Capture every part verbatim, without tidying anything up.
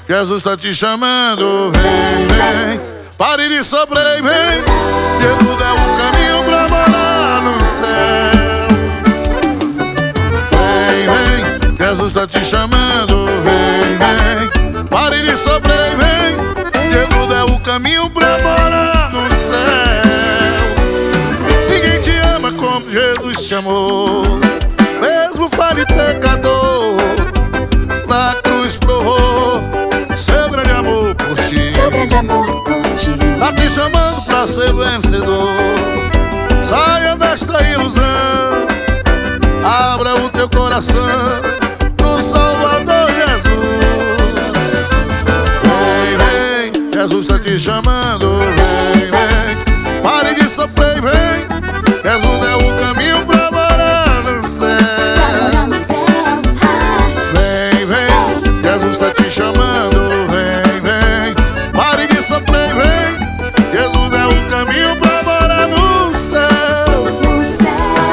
Jesus tá te chamando, vem, vem. Pare de sofrer e vem. Jesus é o caminho pra morar no céu. Vem, vem, Jesus tá te chamando, vem, vem. Pare de sofrer e vem. Jesus é o caminho pra morar no céu. Ninguém te ama como Jesus te amou. Mesmo fale pecador, na cruz provou seu grande amor por ti. Seu grande amor por ti. Tá te chamando pra ser vencedor. Saia desta ilusão, abra o teu coração no Salvador Jesus. Vem, vem, Jesus tá te chamando, vem, vem. Pare de sofrer e vem. Jesus é o caminho pra morar no céu. Vem, vem, Jesus tá te chamando, vem, vem. Pare de sofrer e vem. Jesus é o caminho pra morar no céu. No céu.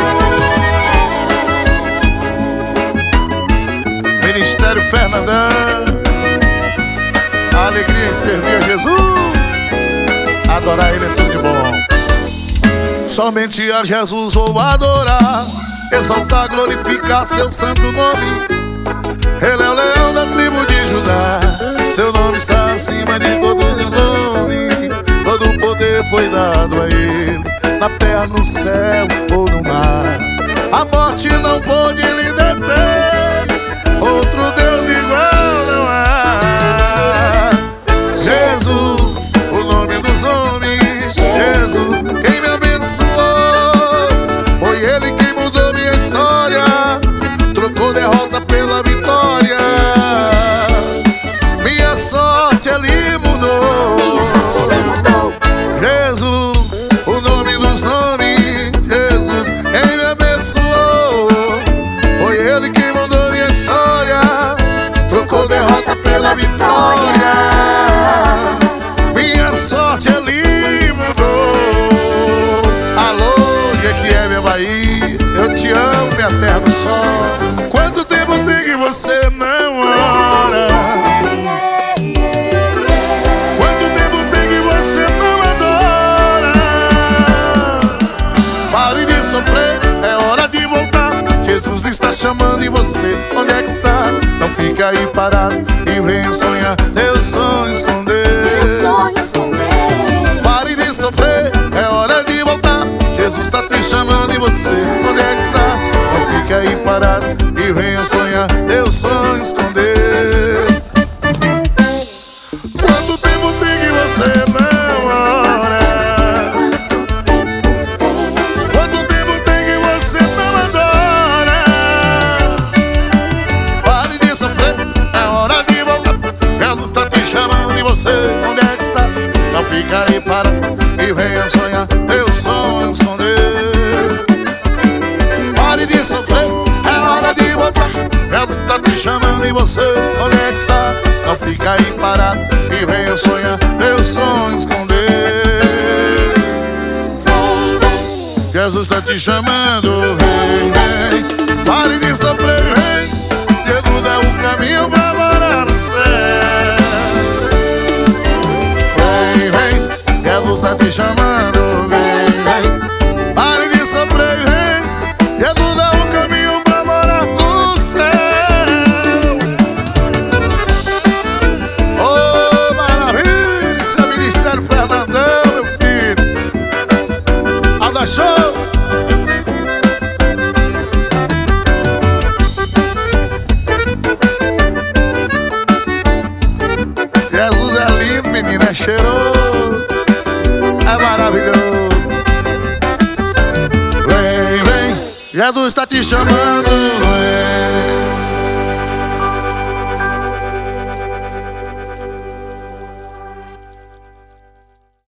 Ministério Fernandão. A alegria em servir a Jesus. Adorar Ele é tudo de bom. Somente a Jesus vou adorar, exaltar, glorificar seu santo nome. Ele é o leão da tribo de Judá. Seu nome está acima de todos os nomes. Todo o poder foi dado a Ele, na terra, no céu ou no mar. A morte não pôde lhe deter. Outro Deus igual não há. Jesus, o nome dos homens. Jesus, quem me abençoou. Foi Ele quem mudou minha história, trocou derrota pela vitória. Minha sorte Ele mudou. Minha sorte Ele mudou. Jesus, o nome dos nomes. Jesus, quem me abençoou. Foi Ele quem mudou minha história, trocou derrota pela vitória. Minha sorte Ele mudou. Alô, Jequié, Bahia, eu te amo, minha terra do sol. Quanto tempo tem que você não ora? Quanto tempo tem que você não adora? Pare de sofrer, é hora de voltar. Jesus está chamando e você, onde é que está? Não fica aí parado e venha sonhar teus sonhos com Deus. Meus sonhos com Deus. Pare de sofrer, é hora de voltar. Jesus está te chamando e você, onde é que está? Não fica aí parado e venha sonhar teus sonhos com Deus. Quanto tempo tem que você não ora? Quanto tempo tem que você não adora? Pare de sofrer, é hora de voltar. Jesus está te chamando e você, onde é que está? Não fica aí parado e venha sonhar teus sonhos com Deus. Pare de sofrer, é hora de voltar. Jesus está te chamando e você, onde é que está? Não fica aí parado e venha sonhar teus sonhos com Deus. Jesus está te chamando, vem, vem. Pare de sofrer, vem. Jesus é o caminho pra morar no céu. Vem, vem, Jesus tá te chamando, vem, vem. Pare de sofrer, vem. Jesus é o caminho pra morar no céu. Oh, maravilha, isso é Ministério Fernandão, meu filho. Alda Show. Jesus é lindo, menino, é cheiroso, é maravilhoso. Vem, vem, Jesus está te chamando, vem.